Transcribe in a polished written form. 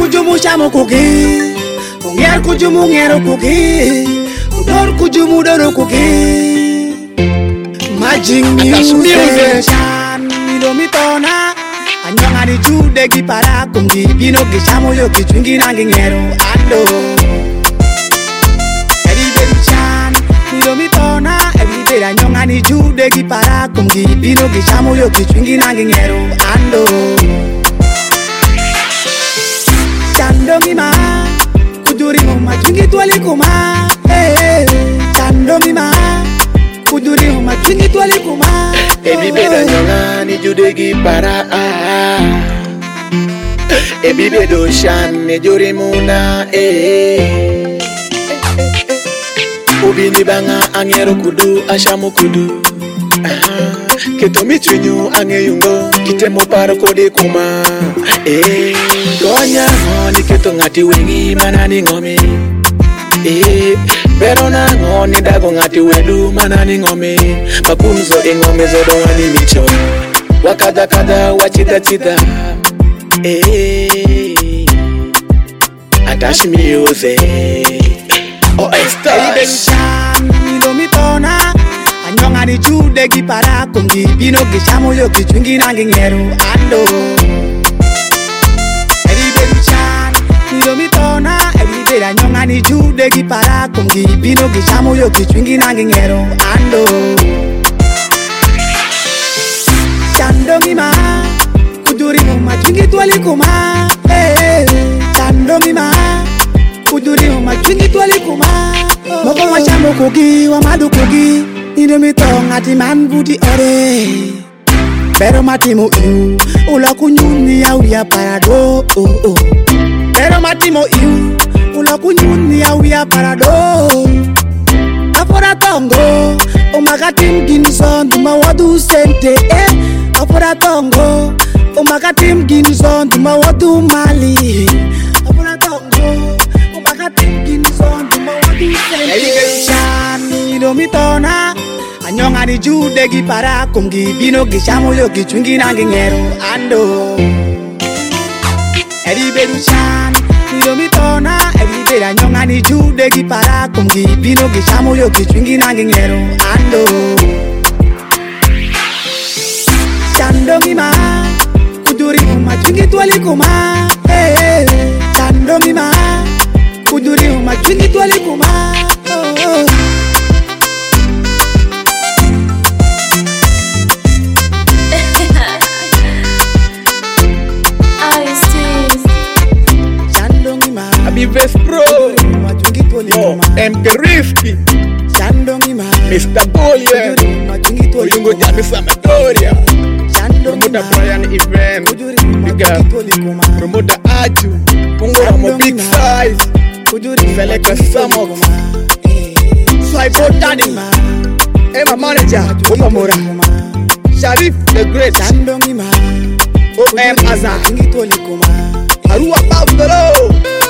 kujumu chamo kuki, unger kujumu ngero kuki, udor kujumu doro kuki. Magic music, midomitona, anyonga di chude gipara kungi, bino gishamo yo kichungi nangi ngero ando. Everybody chan, midomitona, everybody anyonga di chude gipara kungi, bino gishamo yo kichungi nangi ngero ando. Chandomi ma, kuduri mama chungi tuali kuma, chandomi ma, kuduri mama chungi tuali kuma. Ebi beda nyonga ni judegi para Ebi bedo shan ni juri muna Ubi ni banga angero kudu ashamu kudu Keto michunyu ange yungo kite mo para kode kuma Donya ngoni keto ngati wengi manani ngomi Pero na ngoni dago ngati wedu manani ngome Mapunzo ngome zodo wani micho Wakada kada wachita chita Atashi music stars midomitona anyonga ni chude gipara kungi bino gishamo yo kichungi nangi ngero ando midomitona everybody anyonga ni chude gipara kungi bino gishamo yo kichungi nangi ngero ando. Chandomi ma, kuduri mama chungi tuali kuma, chandomi ma, kuduri mama chungi tuali kuma. Moko wachamo kugi, wamadu kugi, midomitonga ti man budi ore. Pero matimo iu, ula kunyuni ya uya parado. Pero matimo iu, ula kunyuni ya uya parado. Afora tongo, omagatim ginson, duma wadu sente, Afora tongo, omagatim ginson, duma wadu mali. Afora tongo, omagatim ginson, duma wadu sente. Chani domitona, anyonga ni jude gipara kungi bino gishamo yo kichungi nangi ngero ando. Everybody chan, midomitona, everybody anyonga ni jude gipara kungi bino gishamo yo kichungi nangi ngero ando. Chandomi ma, kuduri mama chungi tuali kuma, chandomi ma, kuduri mama chungi tuali kuma. Best Pro, M. Risky, Mr. Bolia, Oyungo Jami Samatoria, Promoter Brian Event, Promoter Aju, Pungo Big Size, Selector Samok, Swipe Tani, Emma Manager, Umamura, Sharif the Great, O.M. Azar, Arua Buffalo.